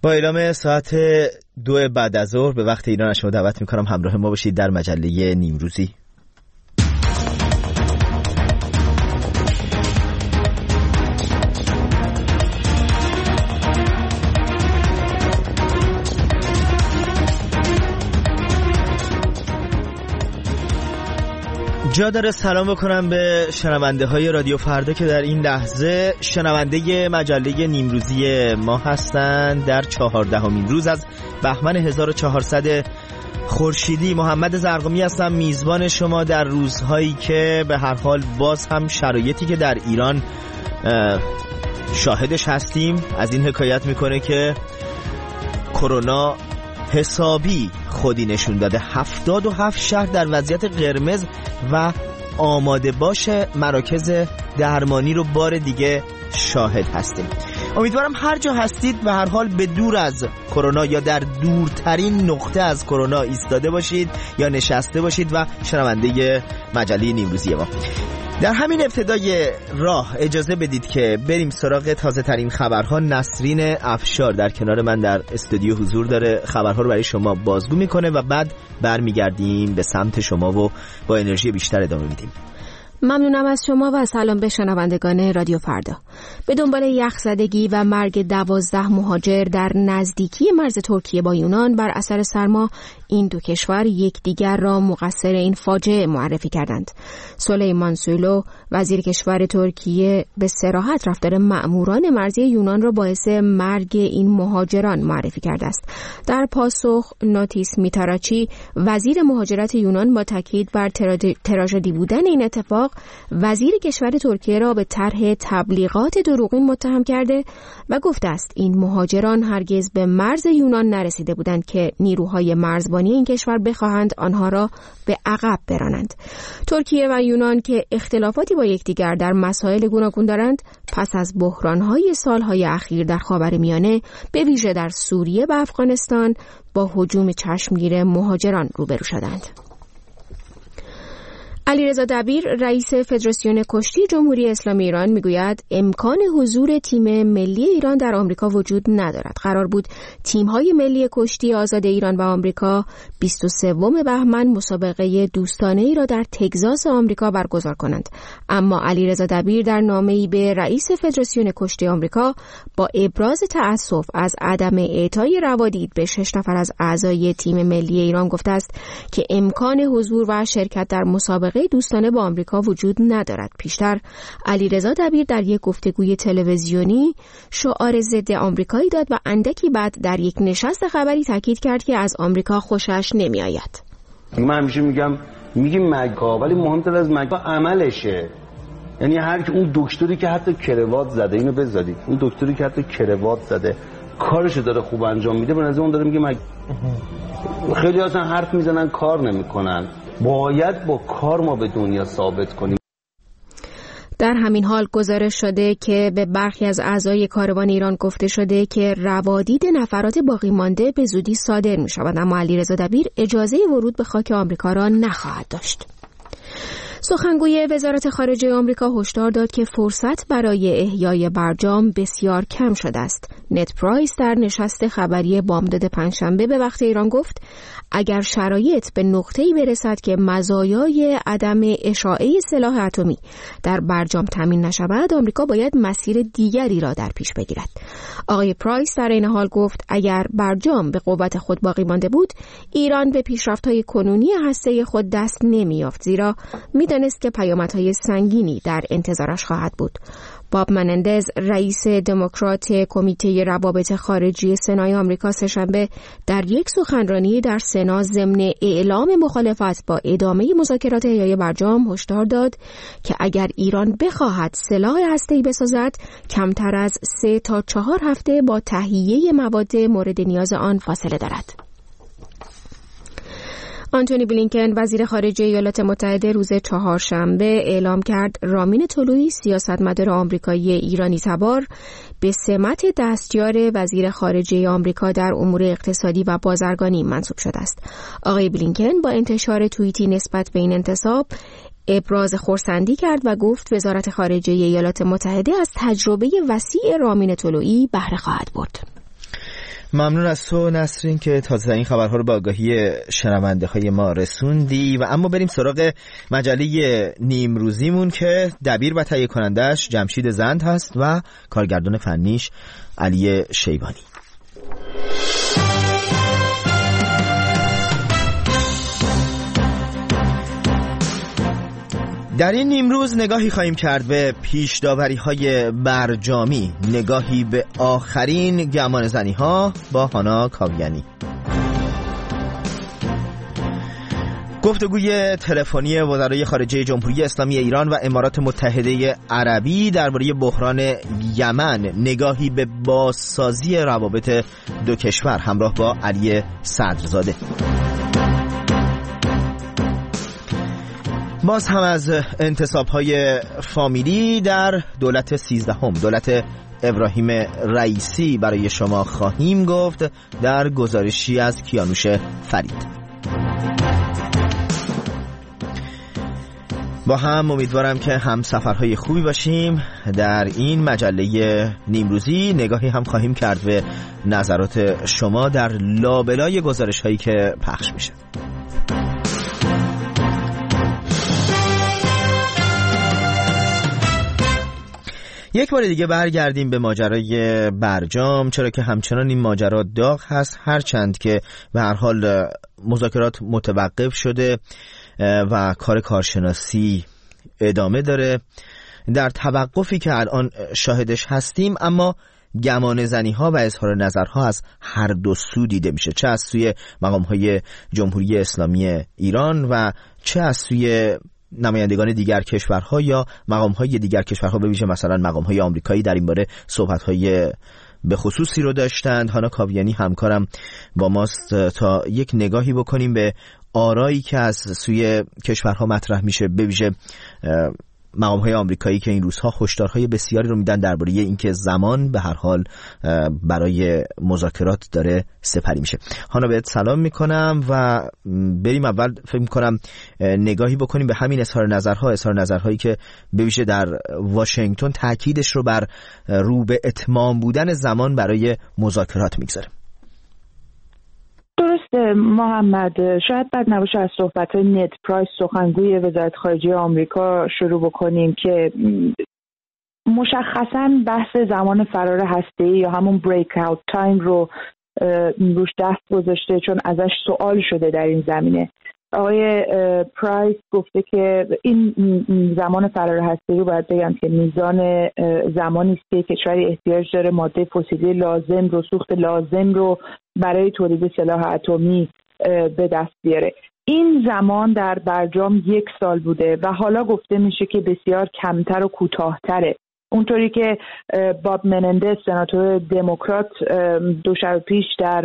با اعلام ساعت 2 بعد از ظهر به وقت ایران شما دعوت میکنم همراه ما باشید در مجله نیمروزی. جا داره سلام بکنم به شنونده های رادیو فردا که در این لحظه شنونده مجله نیمروزی ما هستند. در 14مین روز از بهمن 1400 خورشیدی محمد زرقمی هستم، میزبان شما در روزهایی که به هر حال باز هم شرایطی که در ایران شاهدش هستیم از این حکایت میکنه که کرونا حسابی خودی نشون داده. 77 شهر در وضعیت قرمز و آماده باشه مراکز درمانی رو بار دیگه شاهد هستیم. امیدوارم هر جا هستید به هر حال به دور از کرونا یا در دورترین نقطه از کرونا ایستاده باشید یا نشسته باشید و شنونده مجله نیمروزی ما. در همین ابتدای راه اجازه بدید که بریم سراغ تازه ترین خبرها. نسرین افشار در کنار من در استودیو حضور داره، خبرها رو برای شما بازگو میکنه و بعد برمیگردیم به سمت شما و با انرژی بیشتر ادامه میدیم. ممنونم از شما و سلام به شنوندگان رادیو فردا. به دنبال یخزدگی و مرگ 12 مهاجر در نزدیکی مرز ترکیه با یونان بر اثر سرما، این دو کشور یکدیگر را مقصر این فاجعه معرفی کردند. سلیمان سولو وزیر کشور ترکیه به صراحت رفتار مأموران مرزی یونان را باعث مرگ این مهاجران معرفی کرده است. در پاسخ نوتیس میتاراچی وزیر مهاجرت یونان با تاکید بر تراژدی بودن این اتفاق وزیر کشور ترکیه را به طرح تبلیغات دروغین متهم کرده و گفته است این مهاجران هرگز به مرز یونان نرسیده بودند که نیروهای مرزبانی این کشور بخواهند آنها را به عقب برانند. ترکیه و یونان که اختلافاتی با یکدیگر در مسائل گوناگون دارند، پس از بحران‌های سالهای اخیر در خاورمیانه به ویژه در سوریه و افغانستان با هجوم چشمگیر مهاجران روبرو شدند. علیرضا دبیر رئیس فدراسیون کشتی جمهوری اسلامی ایران میگوید امکان حضور تیم ملی ایران در آمریکا وجود ندارد. قرار بود تیم‌های ملی کشتی آزاد ایران و آمریکا 23 بهمن مسابقه دوستانه ای را در تگزاس آمریکا برگزار کنند، اما علیرضا دبیر در نامه‌ای به رئیس فدراسیون کشتی آمریکا با ابراز تأسف از عدم اعطای روادید به 6 نفر از اعضای تیم ملی ایران گفته است که امکان حضور و شرکت در مسابقه دوستانه با آمریکا وجود ندارد. پیشتر علیرضا دبیر در یک گفتگوی تلویزیونی شعار ضد آمریکایی داد و اندکی بعد در یک نشست خبری تاکید کرد که از آمریکا خوشش نمیآید. من همیشه میگیم مگا، ولی مهمتر از مگا عملشه. یعنی هر کی اون دکتری که حتی کروات زده، اینو بذارید، اون دکتری که حتی کروات زده کارشو داره خوب انجام میده، به نظر اون داره میگه خیلی اصلا حرف میزنن کار نمیکنن. باید با کار ما به دنیا ثابت کنیم. در همین حال گزارش شده که به برخی از اعضای کاروان ایران گفته شده که روادید نفرات باقی مانده به زودی صادر می شود، اما علیرضا دبیر اجازه ورود به خاک آمریکا را نخواهد داشت. سخنگوی وزارت خارجه آمریکا هشدار داد که فرصت برای احیای برجام بسیار کم شده است. نت پرایس در نشست خبری بامداد پنجشنبه به وقت ایران گفت اگر شرایط به نقطه‌ای برسد که مزایای عدم اشاعه سلاح اتمی در برجام تامین نشود، آمریکا باید مسیر دیگری را در پیش بگیرد. آقای پرایس در این حال گفت اگر برجام به قوت خود باقی مانده بود، ایران به پیشرفت‌های کنونی هسته‌ای خود دست نمی‌یافت، زیرا می‌دانست که پیامدهای سنگینی در انتظارش خواهد بود. باب منندز رئیس دموکرات کمیته روابط خارجی سنای آمریکا سه‌شنبه در یک سخنرانی در سنا ضمن اعلام مخالفت با ادامه مذاکرات احیای برجام هشدار داد که اگر ایران بخواهد سلاح هسته‌ای بسازد، کمتر از 3 تا 4 هفته با تهیه مواد مورد نیاز آن فاصله دارد. آنتونی بلینکن وزیر خارجه ایالات متحده روز چهارشنبه اعلام کرد رامین طلویی سیاستمدار آمریکایی ایرانی تبار به سمت دستیار وزیر خارجه آمریکا در امور اقتصادی و بازرگانی منصوب شده است. آقای بلینکن با انتشار توییتی نسبت به این انتصاب ابراز خرسندی کرد و گفت وزارت خارجه ایالات متحده از تجربه وسیع رامین طلویی بهره خواهد برد. ممنون از تو نسرین که تازه این خبرها رو به آگاهی شنونده های ما رسوندی. و اما بریم سراغ مجله نیمروزیمون که دبیر و تهیه کنندش جمشید زند هست و کارگردان فنیش علی شیبانی. در این نیمروز نگاهی خواهیم کرد به پیش داوری‌های برجامی، نگاهی به آخرین گمانه‌زنی‌ها با هانا کاویانی، گفتگوی تلفنی وزرای خارجه جمهوری اسلامی ایران و امارات متحده عربی درباره بحران یمن، نگاهی به بازسازی روابط دو کشور همراه با علی صدرزاده. باز هم از انتصاب‌های فامیلی در دولت 13 دولت ابراهیم رئیسی برای شما خواهیم گفت در گزارشی از کیانوش فرید. با هم امیدوارم که هم سفرهای خوبی باشیم. در این مجله نیمروزی نگاهی هم خواهیم کرد به نظرات شما در لابلای گزارش‌هایی که پخش میشه. یک بار دیگه برگردیم به ماجرای برجام، چرا که همچنان این ماجرا داغ هست، هرچند که به هر حال مذاکرات متوقف شده و کار کارشناسی ادامه داره. در توقفی که الان شاهدش هستیم، اما گمانه‌زنی ها و اظهار نظرها از هر دو سو دیده میشه، چه از سوی مقام های جمهوری اسلامی ایران و چه از سوی نمایندگان دیگر کشورها یا مقام‌های دیگر کشورها، به ویژه مثلا مقام‌های آمریکایی در این باره صحبت‌های به خصوصی رو داشتند. هانا کاویانی همکارم با ماست تا یک نگاهی بکنیم به آرایی که از سوی کشورها مطرح میشه، به ویژه مقام‌های آمریکایی که این روزها هشدارهای بسیاری رو میدن درباره اینکه زمان به هر حال برای مذاکرات داره سپری میشه. هانا بهت سلام میکنم و بریم اول فکر میکنم نگاهی بکنیم به همین اظهار نظرهایی که به ویژه در واشنگتن تاکیدش رو بر رو به اتمام بودن زمان برای مذاکرات میگذاره. درسته محمد، شاید بد نباشه از صحبت‌های نت پرایس سخنگوی وزارت خارجه آمریکا شروع بکنیم که مشخصاً بحث زمان فرار هسته‌ای یا همون بریک اوت تایم رو روش دست گذاشته، چون ازش سوال شده در این زمینه. آقای پرایس گفته که این زمان فرار هسته‌ای رو باید بگم که میزان زمانی است که کشوری احتیاج داره ماده فسیلی لازم رو، سوخت لازم رو برای تولید سلاح اتمی به دست بیاره. این زمان در برجام 1 سال بوده و حالا گفته میشه که بسیار کمتر و کوتاه‌تره. اونطوری که باب منندز سناتور دموکرات 2 شب پیش در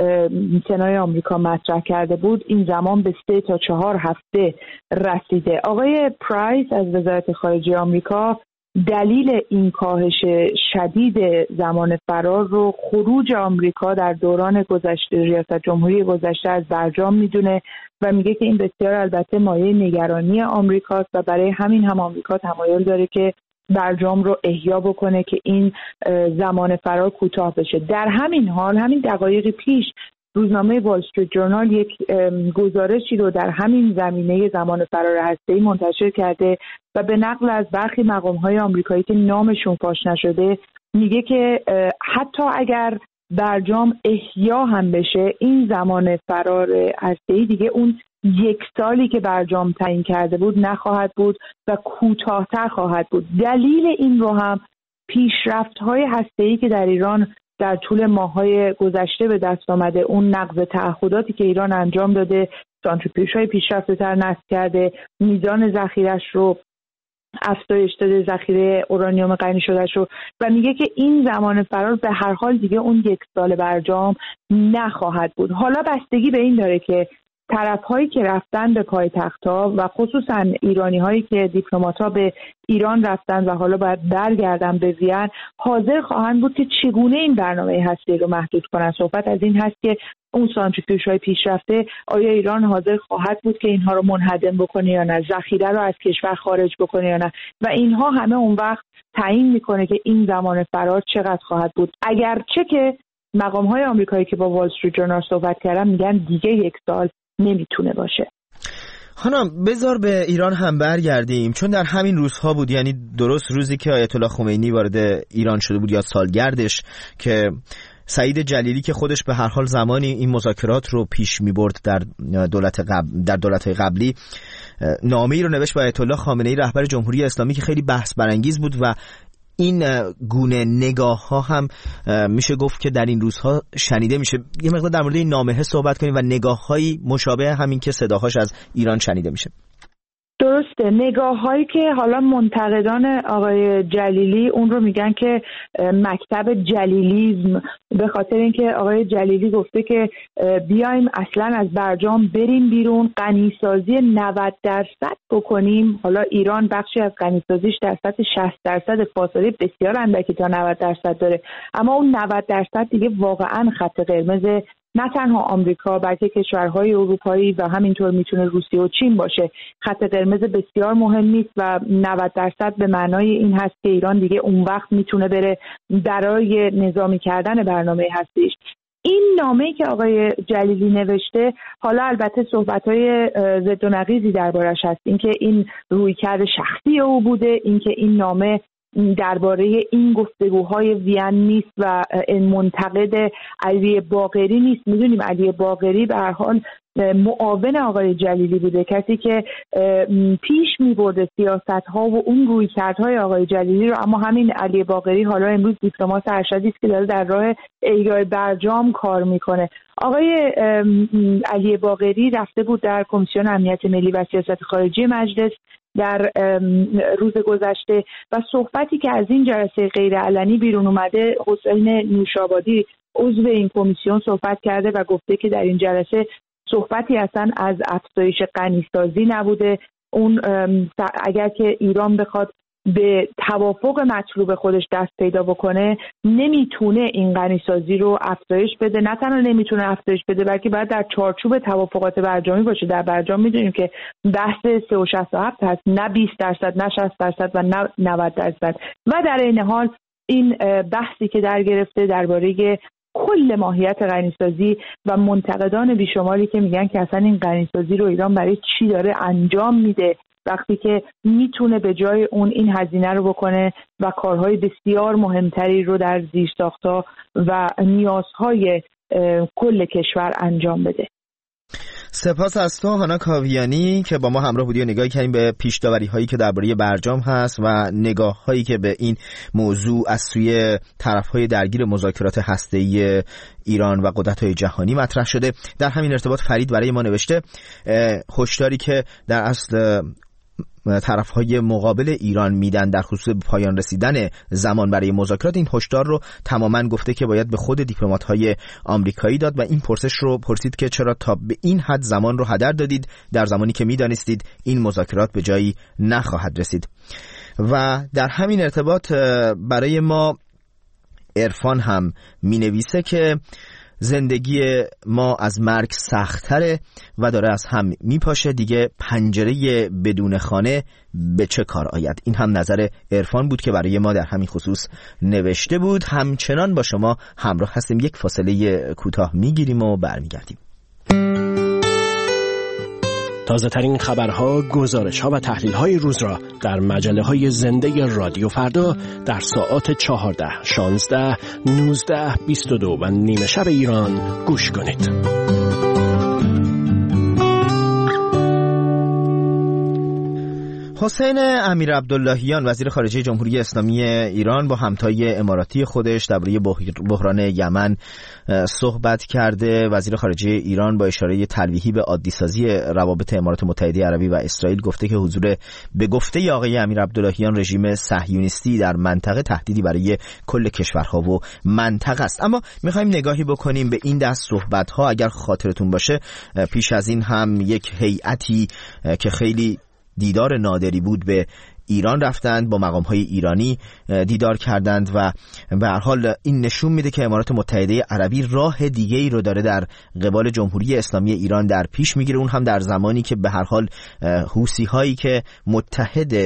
سنای آمریکا مطرح کرده بود، این زمان به 3 تا 4 هفته رسیده. آقای پرایس از وزارت خارجه آمریکا دلیل این کاهش شدید زمان فرار رو خروج آمریکا در دوران گذشته، ریاست جمهوری گذشته از برجام میدونه و میگه که این بسیار البته مایه نگرانی آمریکاست و برای همین هم آمریکا تمایل داره که برجام رو احیا بکنه که این زمان فرار کوتاه بشه. در همین حال همین دقایق پیش روزنامه وال استریت جورنال یک گزارشی رو در همین زمینه زمان فرار هسته‌ای منتشر کرده و به نقل از برخی مقام‌های آمریکایی که نامشون فاش نشده میگه که حتی اگر برجام احیا هم بشه، این زمان فرار هسته‌ای دیگه اون 1 سالی که برجام تعیین کرده بود نخواهد بود و کوتاه‌تر خواهد بود. دلیل این رو هم پیشرفت‌های هسته‌ای که در ایران در طول ماه‌های گذشته به دست آمده، اون نقض تعهداتی که ایران انجام داده، سانتریفیوژهای پیشرفته‌تر نصب کرده، میزان ذخیره‌اش رو افزایش داده، ذخیره اورانیوم غنی شده‌اش رو، و میگه که این زمان فرار به هر حال دیگه اون 1 سال برجام نخواهد بود. حالا بستگی به این داره که طرف‌هایی که رفتن به پایتخت‌ها و خصوصا ایرانی‌هایی که دیپلمات‌ها به ایران رفتن و حالا باید برگردن به وین، حاضر خواهند بود که چگونه این برنامه هسته‌ای رو محدود کنن. صحبت از این هست که اون سانتریفیوژهای پیشرفته، آیا ایران حاضر خواهد بود که اینها رو منهدم بکنه یا نه، ذخیره رو از کشور خارج بکنه یا نه، و اینها همه اون وقت تعیین میکنه که این زمان فرار چقدر خواهد بود. اگرچه که مقام‌های آمریکایی که با وال استریت ژورنال صحبت کردن میگن دیگه 1 سال نمیتونه باشه. خانم بذار به ایران هم برگردیم، چون در همین روزها بود، یعنی درست روزی که آیت الله خمینی وارد ایران شده بود یا سالگردش، که سعید جلیلی که خودش به هر حال زمانی این مذاکرات رو پیش می‌برد در دولت‌های قبلی، نامه‌ای رو نوشت به آیت الله خامنه‌ای رهبر جمهوری اسلامی که خیلی بحث برانگیز بود و این گونه نگاه‌ها هم میشه گفت که در این روزها شنیده میشه. یه مقدار در مورد این نامه صحبت کنیم و نگاه‌هایی مشابه همین که صداهاش از ایران شنیده میشه. درسته، نگاه‌هایی که حالا منتقدان آقای جلیلی اون رو میگن که مکتب جلیلیسم، به خاطر اینکه آقای جلیلی گفته که بیایم اصلا از برجام بریم بیرون، غنیسازی 90% بکنیم. حالا ایران بخشی از غنیسازیش در سطح 60%، فاصله بسیار اندکی تا 90% داره، اما اون 90% دیگه واقعا خط قرمز نه تنها آمریکا بلکه کشورهای اروپایی و همینطور میتونه روسیه و چین باشه. خط قرمز بسیار مهم نیست و 90% به معنای این هست که ایران دیگه اون وقت میتونه بره برای نظامی کردن برنامه هستیش. این نامه‌ای که آقای جلیلی نوشته، حالا البته صحبت‌های ضد و نقیضی دربارش هست، اینکه این رویکرد شخصی او بوده، اینکه این نامه درباره این گفتگوهای وین نیست و منتقد علی باقری نیست. میدونیم علی باقری به هر حال معاون آقای جلیلی بوده، کسی که پیش می‌برده سیاست‌ها و اون رویکردهای آقای جلیلی رو، اما همین علی باقری حالا امروز دیپلمات ارشدی است که داره در راه اجرای برجام کار میکنه. آقای علی باقری رفته بود در کمیسیون امنیت ملی و سیاست خارجی مجلس در روز گذشته و صحبتی که از این جلسه غیر علنی بیرون اومده، حسین نوشابادی عضو این کمیسیون صحبت کرده و گفته که در این جلسه صحبتی اصلا از افزایش غنیسازی نبوده. اون اگر که ایران بخواد به توافق مطلوب خودش دست پیدا بکنه، نمیتونه این غنیسازی رو افزایش بده. نه تنها نمیتونه افزایش بده، بلکه باید در چارچوب توافقات برجامی باشه. در برجام میدونیم که بحث 3.67 هست، نه 20%، نه 60% و نه 90%. و در این حال این بحثی که در گرفته درباره کل ماهیت غنیسازی و منتقدان بیشماری که میگن که اصلا این غنیسازی رو ایران برای چی داره انجام میده وقتی که میتونه به جای اون این هزینه رو بکنه و کارهای بسیار مهمتری رو در زیرساخت‌ها و نیازهای کل کشور انجام بده. سپاس از تو هانا کاویانی که با ما همراه بودی و نگاهی کردیم به پیش‌داوری هایی که درباره برجام هست و نگاه هایی که به این موضوع از سوی طرف های درگیر مذاکرات هسته‌ای ایران و قدرت‌های جهانی مطرح شده. در همین ارتباط فرید برای ما نوشته هشداری که در اصل طرف‌های مقابل ایران میدن در خصوص پایان رسیدن زمان برای مذاکرات، این هشدار رو تماماً گفته که باید به خود دیپلمات‌های آمریکایی داد و این پرسش رو پرسید که چرا تا به این حد زمان رو هدر دادید در زمانی که میدانستید این مذاکرات به جایی نخواهد رسید. و در همین ارتباط برای ما عرفان هم مینویسه که زندگی ما از مرگ سخت‌تره و داره از هم میپاشه، دیگه پنجره بدون خانه به چه کار آید. این هم نظر عرفان بود که برای ما در همین خصوص نوشته بود. همچنان با شما همراه هستیم، یک فاصله کوتاه میگیریم و برمیگردیم. تازه ترین خبرها، گزارش‌ها و تحلیل‌های روز را در مجله‌های زنده رادیو فردا در ساعات 14، 16، 19، 22 و نیمه شب ایران گوش کنید. حسین امیر عبداللهیان وزیر خارجه جمهوری اسلامی ایران با همتای اماراتی خودش درباره بحران یمن صحبت کرده. وزیر خارجه ایران با اشاره تلویحی به عادی‌سازی روابط امارات متحده عربی و اسرائیل گفته که حضور به گفته آقای امیر عبداللهیان رژیم صهیونیستی در منطقه تهدیدی برای کل کشورها و منطقه است. اما می‌خوایم نگاهی بکنیم به این دست صحبت‌ها. اگر خاطرتون باشه پیش از این هم یک هیئتی که خیلی دیدار نادری بود به ایران رفتند، با مقام‌های ایرانی دیدار کردند و به هر حال این نشون میده که امارات متحده عربی راه دیگه‌ای رو داره در قبال جمهوری اسلامی ایران در پیش میگیره، اون هم در زمانی که به هر حال حوثی‌هایی که متحد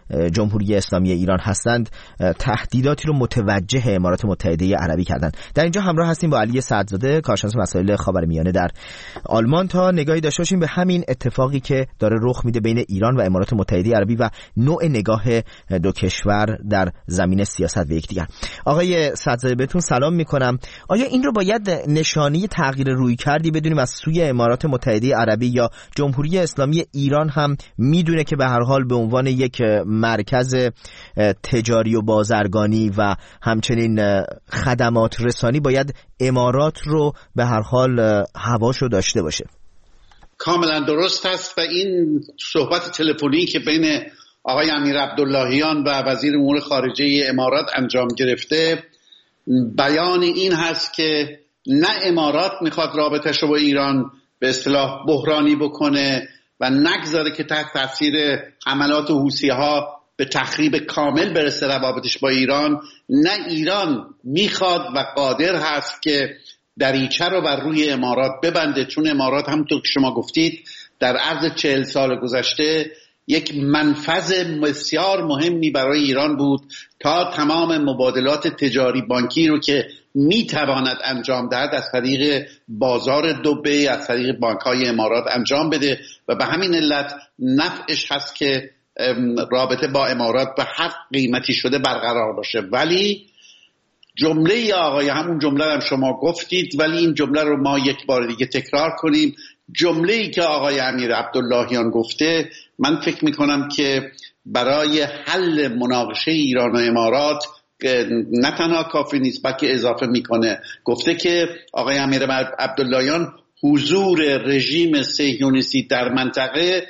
جمهوری اسلامی ایران هستند تهدیداتی رو متوجه امارات متحده عربی کردند. در اینجا همراه هستیم با علی سعدزاده، کارشناس مسائل خاورمیانه در آلمان، تا نگاهی داشته باشیم به همین اتفاقی که داره رخ میده بین ایران و امارات متحده عربی و نوع نگاه دو کشور در زمین سیاست به یکدیگر. آقای سعدزاده بهتون سلام میکنم. آیا این رو باید نشانی تغییر رویکردی بدونیم از سوی امارات متحده عربی، یا جمهوری اسلامی ایران هم میدونه که به هر حال به عنوان یک مرکز تجاری و بازرگانی و همچنین خدمات رسانی باید امارات رو به هر حال هواشو داشته باشه؟ کاملا درست است و این صحبت تلفنی که بین آقای امیر عبداللهیان و وزیر امور خارجه امارات انجام گرفته بیان این هست که نه امارات میخواد رابطه‌شو با ایران به اصطلاح بحرانی بکنه و نگذاره که تحت تاثیر حملات حوثی‌ها به تخریب کامل برسه روابطش با ایران، نه ایران میخواد و قادر هست که دریچه رو بر روی امارات ببنده، چون امارات همونطور که شما گفتید در عرض 40 سال گذشته یک منفذ بسیار مهمی برای ایران بود تا تمام مبادلات تجاری بانکی رو که میتواند انجام دهد از طریق بازار دبی، از طریق بانک‌های امارات انجام بده و به همین علت نفعش هست که رابطه با امارات به هر قیمتی شده برقرار باشه. ولی جمله آقای، همون جمله هم شما گفتید ولی این جمله رو ما یک بار دیگه تکرار کنیم، جمله‌ای که آقای امیر عبداللهیان گفته، من فکر میکنم که برای حل مناقشه ایران و امارات نه تنها کافی نیست بلکه اضافه میکنه. گفته که آقای امیر عبداللهیان حضور رژیم صهیونیستی در منطقه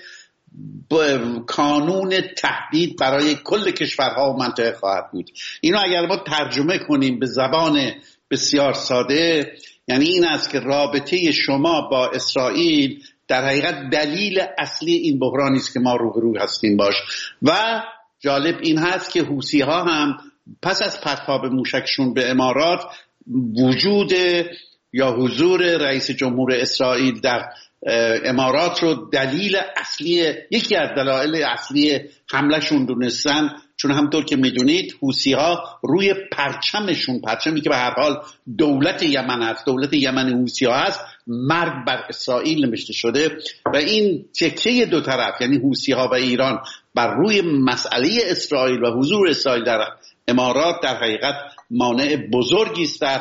کانون تهدید برای کل کشورها و منطقه خواهد بود. اینو اگر ما ترجمه کنیم به زبان بسیار ساده، یعنی این است که رابطه شما با اسرائیل در حقیقت دلیل اصلی این بحرانی است که ما روبرو هستیم باش. و جالب این هست که حوثی‌ها هم پس از پرتاب موشکشون به امارات وجود یا حضور رئیس جمهور اسرائیل در امارات رو دلیل اصلی، یکی از دلایل اصلی حملهشون دونستن، چون همطور که میدونید حوثی‌ها روی پرچمشون، پرچمی که به هر حال دولت یمن هست، دولت یمن حوثی‌ها هست، مرگ بر اسرائیل نوشته شده و این تکیه دو طرف یعنی حوثی‌ها و ایران بر روی مسئله اسرائیل و حضور اسرائیل در امارات در حقیقت مانع بزرگی است در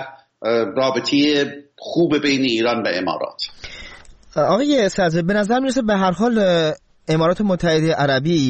رابطه خوب بین ایران و امارات. آقای سعدزاده، به نظر میرسه به هر حال امارات متحده عربی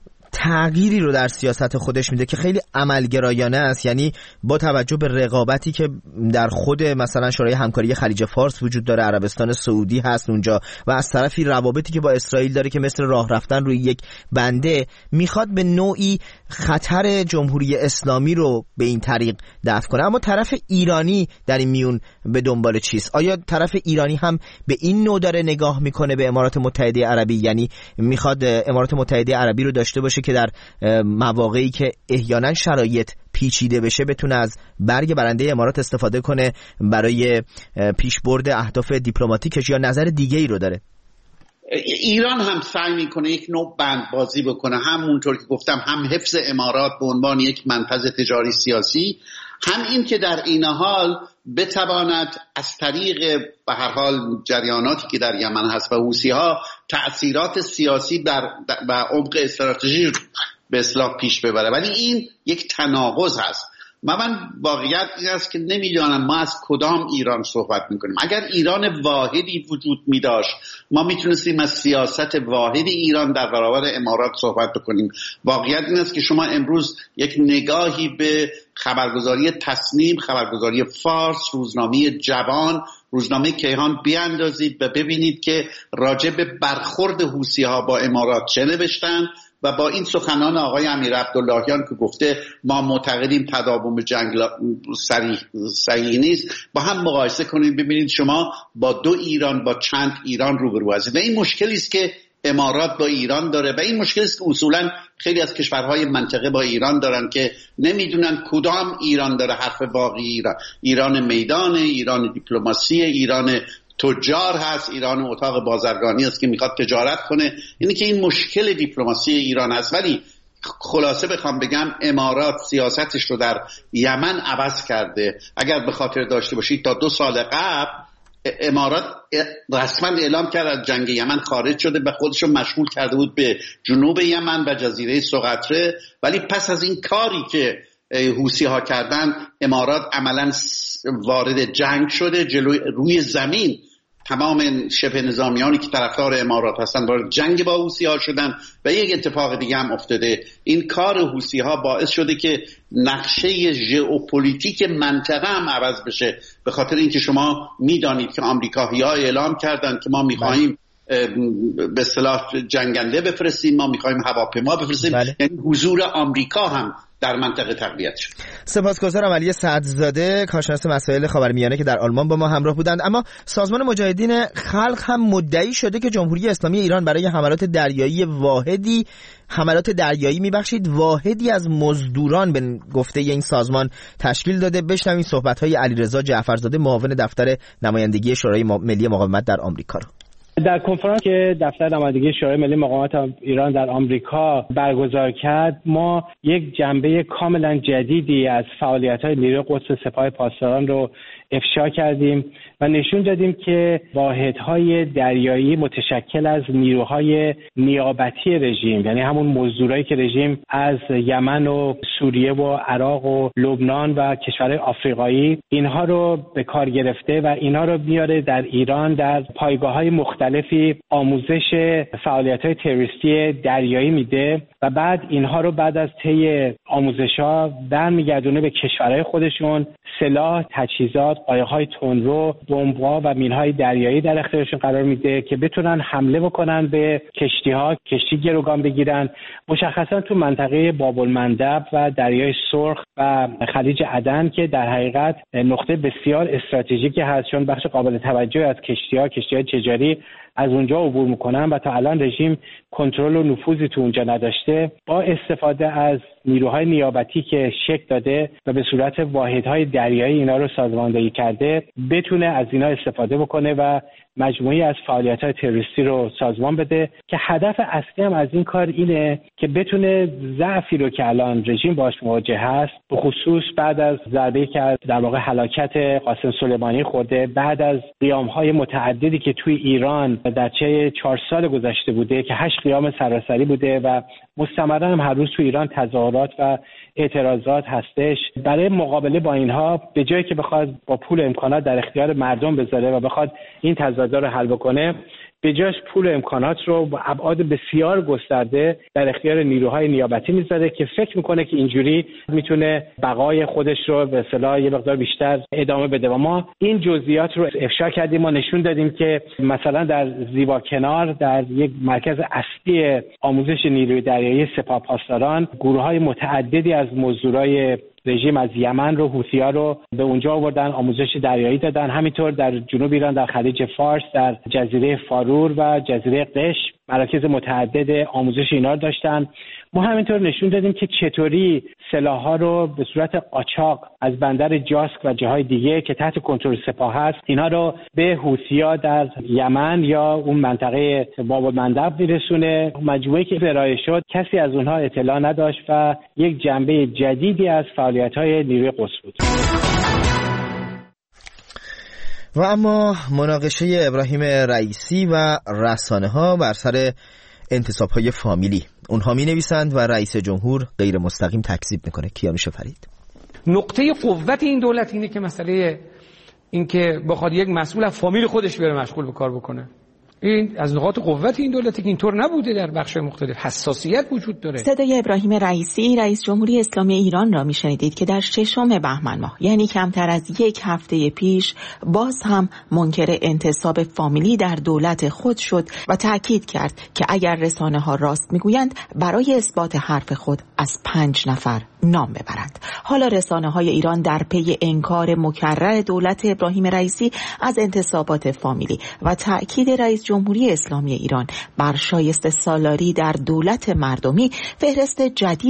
تغییری رو در سیاست خودش میده که خیلی عملگرایانه است، یعنی با توجه به رقابتی که در خود مثلا شورای همکاری خلیج فارس وجود داره، عربستان سعودی هست اونجا و از طرفی روابطی که با اسرائیل داره که مثل راه رفتن روی یک بنده، میخواد به نوعی خطر جمهوری اسلامی رو به این طریق دفع کنه. اما طرف ایرانی در این میون به دنبال چیست؟ آیا طرف ایرانی هم به این نوع داره نگاه میکنه به امارات متحده عربی، یعنی میخواد امارات متحده عربی رو داشته باشه که در مواقعی که احیانا شرایط پیچیده بشه بتونه از برگ برنده امارات استفاده کنه برای پیشبرد اهداف دیپلماتیکش، یا نظر دیگه ای رو داره؟ ایران هم سعی میکنه یک نوع بندبازی بکنه، همونطور که گفتم هم حفظ امارات به عنوان یک منفذ تجاری سیاسی، هم این که در این حال بتواند از طریق به هر حال جریاناتی که در یمن هست و حوثی‌ها تأثیرات سیاسی و عمق استراتژی به اصطلاح پیش ببره. ولی این یک تناقض هست. من واقعیت این است که نمیدونم ما از کدام ایران صحبت میکنیم. اگر ایران واحدی وجود میداشت ما میتونستیم از سیاست واحد ایران در برابر امارات صحبت بکنیم. واقعیت این است که شما امروز یک نگاهی به خبرگزاری تصنیم، خبرگزاری فارس، روزنامه جوان، روزنامه کیهان بیاندازید و ببینید که راجع به برخورد حوثی‌ها با امارات چه نوشتن و با این سخنان آقای امیر عبداللهیان که گفته ما معتقدیم تداوم جنگ صحیح نیست، با هم مقایسه کنید ببینید شما با دو ایران، با چند ایران روبرو هستید. و این مشکلی است که امارات با ایران داره و این مشکلی است که اصولا خیلی از کشورهای منطقه با ایران دارن که نمیدونن کدام ایران داره حرف واقعی. ایران میدان، ایران دیپلماسی، ایران تجار هست، ایران اتاق بازرگانی است که میخواد تجارت کنه. اینی که این مشکل دیپلماسی ایران هست. ولی خلاصه بخوام بگم امارات سیاستش رو در یمن عوض کرده. اگر به خاطر داشته باشید تا 2 سال قبل امارات رسما اعلام کرد از جنگ یمن خارج شده، به خودش رو مشغول کرده بود به جنوب یمن و جزیره سقطره. ولی پس از این کاری که حوثی ها کردن، امارات عملا وارد جنگ شده، روی زمین تمام شبه نظامیانی که طرفدار امارات هستن وارد جنگ با حوثی ها شدن. و یک اتفاق دیگه هم افتاده، این کار حوثی ها باعث شده که نقشه ژئوپلیتیک منطقه هم عوض بشه، به خاطر اینکه شما میدانید که آمریکایی‌ها اعلام کردن که ما می‌خوایم به اصطلاح جنگنده بفرستیم، ما می‌خوایم هواپیما بفرستیم. یعنی حضور آمریکا هم در منطقه تقویت شد. سپاسگزارم علی صدرزاده، کارشناس مسائل خاورمیانه که در آلمان با ما همراه بودند. اما سازمان مجاهدین خلق هم مدعی شده که جمهوری اسلامی ایران برای حملات دریایی واحدی از مزدوران به گفته این سازمان تشکیل داده. بشنویم صحبت‌های علیرضا جعفرزاده، معاون دفتر نمایندگی شورای ملی مقاومت در آمریکا رو. در کنفرانس که دفتر نمایندگی شورای ملی مقاومت ایران در آمریکا برگزار کرد، ما یک جنبه کاملا جدیدی از فعالیت‌های نیروی قدس سپاه پاسداران رو افشا کردیم و نشون دادیم که واحدهای دریایی متشکل از نیروهای نیابتی رژیم، یعنی همون مزدورایی که رژیم از یمن و سوریه و عراق و لبنان و کشورهای آفریقایی اینها رو به کار گرفته و اینها رو میاره در ایران در پایگاه‌های مختلفی آموزش فعالیت‌های تروریستی دریایی میده و بعد اینها رو بعد از طی آموزش‌ها برمیگردونه به کشورهای خودشون، سلاح، تجهیزات، قایق‌های تندرو، بمب‌ها و مین‌های دریایی در اختیارشون قرار میده که بتونن حمله بکنن به کشتی‌ها، کشتی گروگان بگیرن، مشخصا تو منطقه باب‌المندب و دریای سرخ و خلیج عدن که در حقیقت نقطه بسیار استراتژیکی هست، چون بخش قابل توجهی از کشتی‌های تجاری از اونجا عبور میکنن و تا الان رژیم کنترل و نفوذی تو اونجا نداشته. با استفاده از نیروهای نیابتی که شکل داده و به صورت واحدهای دریایی اینا رو سازماندهی کرده، بتونه از اینا استفاده بکنه و مجموعی از فعالیت‌های تروریستی رو سازمان بده که هدف اصلی هم از این کار اینه که بتونه ضعفی رو که الان رژیم باهاش مواجه هست، به خصوص بعد از ضربه‌ای که در واقع هلاکت قاسم سلیمانی خورده، بعد از قیام‌های متعددی که توی ایران در طی 4 سال گذشته بوده که 8 قیام سراسری بوده و مستمرا هم هر روز توی ایران تظاهرات و اعتراضات هستش، برای مقابله با اینها به جایی که بخواد با پول امکانات در اختیار مردم بذاره و بخواد این تضادها رو حل بکنه، به جاش پول و امکانات رو با ابعاد بسیار گسترده در اختیار نیروهای نیابتی میذاره که فکر میکنه که اینجوری میتونه بقای خودش رو به اصطلاح یه مقدار بیشتر ادامه بده. و ما این جزئیات رو افشا کردیم. ما نشون دادیم که مثلا در زیباکنار، در یک مرکز اصلی آموزش نیروی دریایی سپاه پاسداران، گروه‌های متعددی از مزدورای رژیم از یمن رو، حوثی‌ها رو به اونجا آوردن، آموزش دریایی دادن. همینطور در جنوب ایران، در خلیج فارس، در جزیره فارور و جزیره قشم مراکز متعدد آموزش اینا رو داشتن. ما همینطور نشون دادیم که چطوری سلاح‌ها رو به صورت قاچاق از بندر جاسک و جاهای دیگه که تحت کنترل سپاه هست، اینا رو به حوثی‌ها در یمن یا اون منطقه باب‌المندب میرسونه. مجموعه‌ای که ارائه شد کسی از اونها اطلاع نداشت و یک جنبه جدیدی از فعالیت‌های نیروی قدس بود. و اما مناقشه ابراهیم رئیسی و رسانه‌ها بر سر انتصاب‌های فامیلی. اونها می‌نویسند و رئیس جمهور غیر مستقیم تکذیب میکنه. کیانوش فرید: نقطه قوت این دولت اینه که مسئله این که بخواد یک مسئول از فامیل خودش بره مشغول به کار بکنه، این از نقاط قوت این دولتی که اینطور نبوده. در بخش مختلف حساسیت وجود داره. صدای ابراهیم رئیسی، رئیس جمهوری اسلامی ایران را میشنیدید که در 6 بهمن ماه، یعنی کمتر از 1 هفته پیش، باز هم منکر انتصاب فامیلی در دولت خود شد و تأکید کرد که اگر رسانه‌ها راست میگویند برای اثبات حرف خود از 5 نفر نام ببرند. حالا رسانه‌های ایران در پی انکار مکرر دولت ابراهیم رئیسی از انتصابات فامیلی و تأکید رئیس جمهوری اسلامی ایران بر شایسته سالاری در دولت مردمی، فهرست جدیدی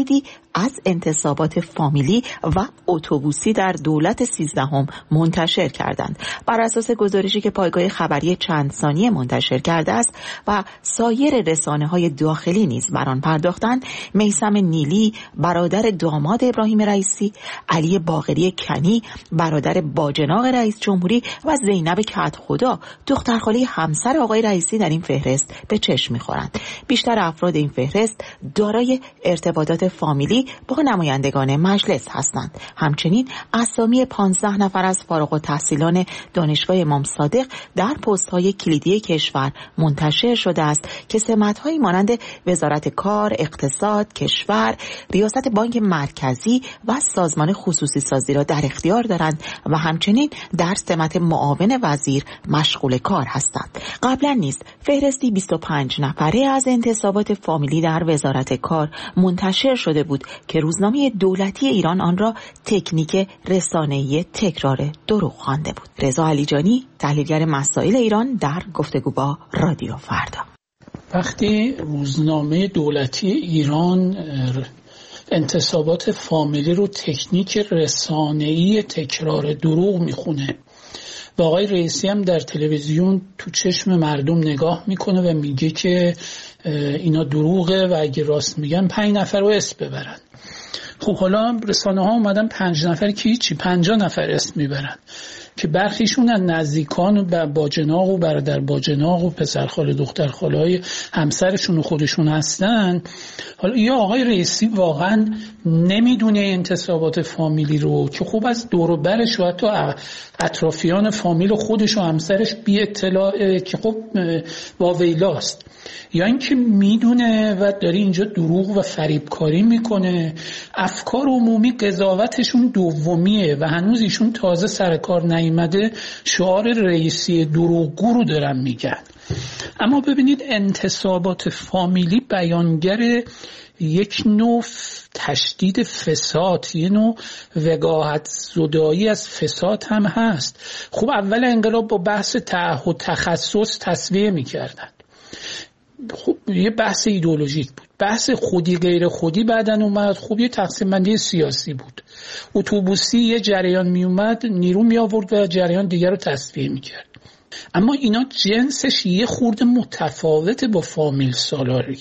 از انتصابات فامیلی و اتوبوسی در دولت 13 منتشر کردند. بر اساس گزارشی که پایگاه خبری چند ثانیه منتشر کرده است و سایر رسانه‌های داخلی نیز بر آن پرداختند، میثم نیلی برادر داماد ابراهیم رئیسی، علی باقری کنی برادر باجناق رئیس جمهوری و زینب کدخدا دخترخاله همسر آقای رئیسی در این فهرست به چشم می‌خورند. بیشتر افراد این فهرست دارای ارتباطات فامیلی با نمایندگان مجلس هستند. همچنین اسامی 15 نفر از فارغ التحصیلان دانشگاه امام صادق در پست‌های کلیدی کشور منتشر شده است که سمت‌هایی مانند وزارت کار، اقتصاد، کشور، ریاست بانک مرکزی و سازمان خصوصی سازی را در اختیار دارند و همچنین در سمت معاون وزیر مشغول کار هستند. قبلا نیز فهرستی 25 نفره از انتصابات فامیلی در وزارت کار منتشر شده بود که روزنامه دولتی ایران آن را تکنیک رسانه‌ای تکرار دروغ خوانده بود. رضا علیجانی، تحلیلگر مسائل ایران، در گفتگو با رادیو فردا. وقتی روزنامه دولتی ایران انتصابات فامیلی رو تکنیک رسانه‌ای تکرار دروغ میخونه و آقای رئیسی هم در تلویزیون تو چشم مردم نگاه میکنه و میگه که اینا دروغه و اگه راست میگن 5 نفر رو اسم ببرن. خب حالا رسانه ها اومدن 5 نفر که هیچی 50 نفر اسم میبرن که برخیشون از نزدیکان و باجناق و برادر باجناق و پسرخاله دخترخاله های همسرشون و خودشون هستن. حالا یا آقای رئیسی واقعا نمیدونه انتصابات فامیلی رو که خوب از دور و برش و حتی اطرافیان فامیل و خودش و همسرش بی اطلاعه که خب واویلاست، یا اینکه میدونه و داره اینجا دروغ و فریبکاری میکنه. افکار عمومی قضاوتشون دومیه و هنوز ایشون تازه سر کار نیامده شعار رئیسی دروغگو رو دارن میگن. اما ببینید انتصابات فامیلی بیانگر یک نوع تشدید فساد، یه نوع وقاحت زدایی از فساد هم هست. خب اول انقلاب با بحث تعهد تخصص تصویه میکردن. خب یه بحث ایدئولوژیک بود. بحث خودی غیر خودی بعدن اومد. خب یه تقسیم بندی سیاسی بود. اتوبوسی یه جریان می اومد نیرو می آورد و جریان دیگر رو تصفیه می کرد. اما اینا جنسش یه خورده متفاوته با فامیل سالاری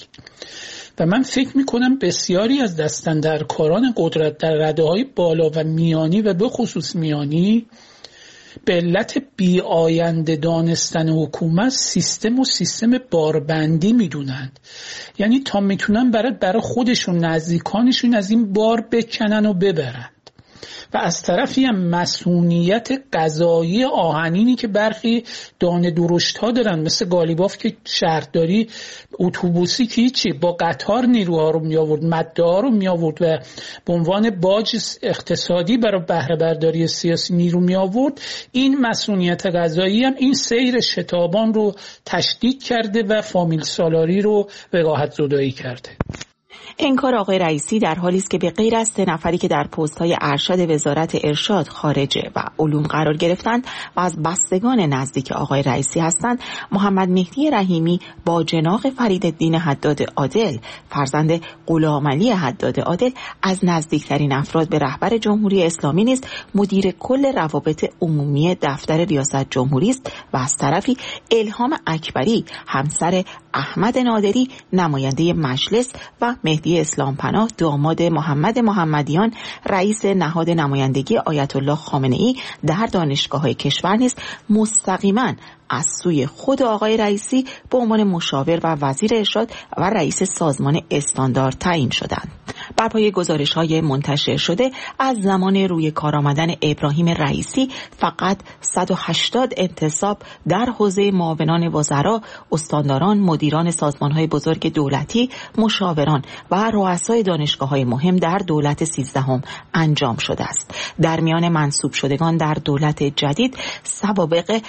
و من فکر می کنم بسیاری از دستاندرکاران قدرت در رده‌های بالا و میانی و به خصوص میانی به علت بی آینده دانستن حکومت سیستم باربندی میدونند. یعنی تا میتونن برای خودشون نزدیکانشون از این بار بکنن و ببرند و از طرفی هم مسئولیت قضایی آهنینی که برخی دانه درشت ها دارن مثل گالیباف که شهرداری، اتوبوسی که هیچی با قطار نیروها رو می آورد، مده ها رو می آورد و به عنوان باج اقتصادی برای بهره برداری سیاسی نیرو می آورد، این مسئولیت قضایی هم این سیر شتابان رو تشدید کرده و فامیل سالاری رو وقاحت زدایی کرده. انکار آقای رئیسی در حالی است که به غیر از 3 نفری که در پست‌های ارشد وزارت ارشاد، خارجه و علوم قرار گرفتند و از بستگان نزدیک آقای رئیسی هستند، محمد مهدی رحیمی باجناق فریدالدین حداد عادل، فرزند غلامعلی حداد عادل، از نزدیکترین افراد به رهبر جمهوری اسلامی نیز مدیر کل روابط عمومی دفتر ریاست جمهوری است و از طرفی الهام اکبری، همسر احمد نادری، نماینده مجلس و مهدی اسلامپناه، داماد محمد محمدیان، رئیس نهاد نمایندگی آیت الله خامنه‌ای در دانشگاه‌های کشور نیز مستقیما از سوی خود آقای رئیسی به عنوان مشاور و وزیر ارشاد و رئیس سازمان استاندارد تعیین شدند. بر پایه گزارش‌های منتشر شده از زمان روی کار آمدن ابراهیم رئیسی فقط 180 انتصاب در حوزه معاونان وزرا، استانداران، مدیران سازمان‌های بزرگ دولتی، مشاوران و رؤسای دانشگاه‌های مهم در دولت 13 انجام شده است. در میان منصوب شدگان در دولت جدید سوابق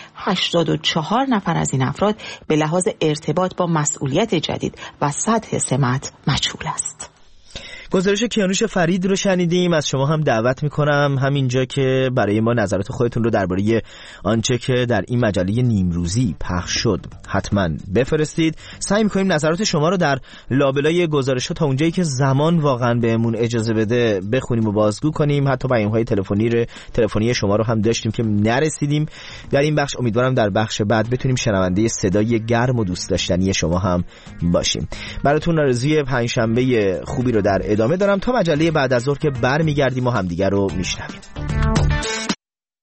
84 نفر از این افراد به لحاظ ارتباط با مسئولیت جدید و سطح سمت مجهول است. گزارش کیانوش فرید رو شنیدیم. از شما هم دعوت میکنم همینجا که برای ما نظرات خودتون رو درباره آنچه که در این مجله نیمروزی پخش شد حتما بفرستید. سعی میکنیم نظرات شما رو در لابلای گزارش‌ها تا اونجایی که زمان واقعا بهمون اجازه بده بخونیم و بازگو کنیم. حتی پیام‌های تلفنی شما رو هم داشتیم که نرسیدیم در این بخش. امیدوارم در بخش بعد بتونیم شنونده صدای گرم و دوست داشتنی شما هم باشیم. براتون آرزوی پنجشنبه خوبی رو در ادامه دارم تا مجله بعد از ظهر که برمیگردیم و همدیگه رو میشنویم.